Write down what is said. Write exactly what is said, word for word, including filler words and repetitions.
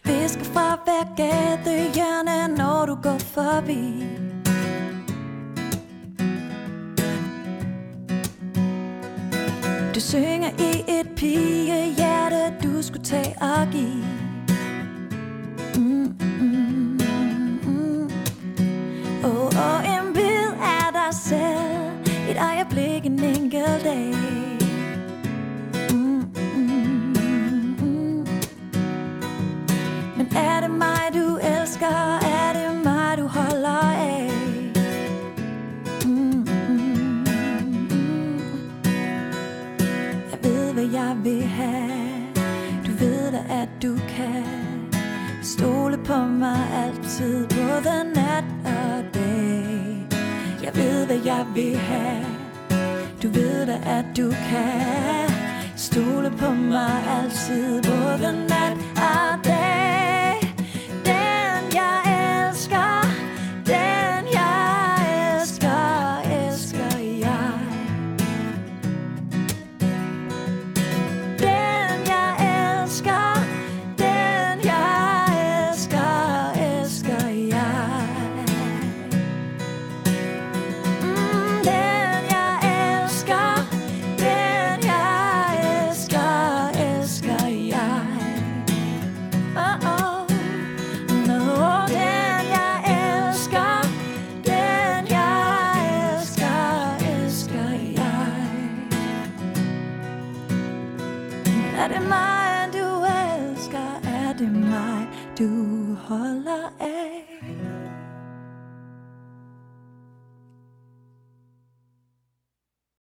Visker fra hver gadehjørne, når du går forbi. Du synger i et pigehjerte, du skulle tage og give. mm, mm, mm. Oh, og en bid af dig selv, et øjeblik, en enkelt dag. mm, mm, mm. Men er det mig du elsker, er det mig du holder af? mm, mm, mm. Jeg ved hvad jeg vil have, du ved da at du kan stole på mig altid, både nat og dag. Jeg ved hvad jeg vil have, du ved da at du kan stole på mig altid, både nat og dag. Den jeg elsker, den jeg elsker, elsker jeg. Den jeg elsker, den jeg elsker, elsker jeg. Mm, den jeg elsker, den jeg elsker, elsker jeg. Oh, oh, no. Den jeg elsker, den jeg elsker, elsker jeg. Er det mig du elsker, er det mig du holder af?